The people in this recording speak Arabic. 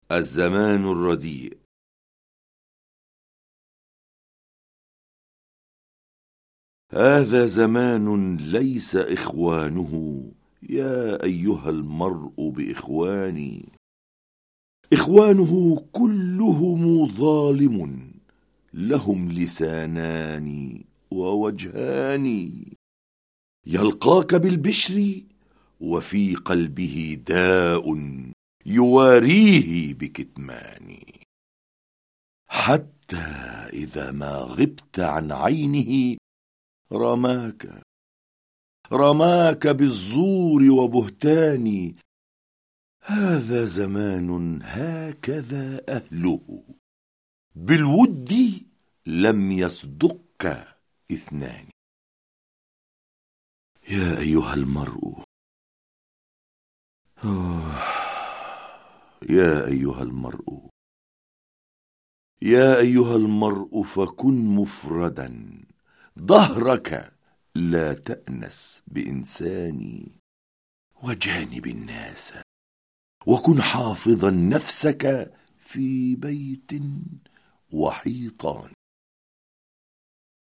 الزمان الرديء. هذا زمان ليس إخوانه يا أيها المرء بإخواني. إخوانه كلهم ظالم، لهم لسانان ووجهان. يلقاك بالبشر وفي قلبه داء يواريه بكتمان. حتى إذا ما غبت عن عينه رماك بالزور وبهتان. هذا زمان هكذا أهله، بالود لم يصدقك اثنان. يا أيها المرء يا أيها المرء يا أيها المرء فكن مفردا، ظهرك لا تأنس بإنسان. وجانب الناس وكن حافظا نفسك في بيت وحيطان.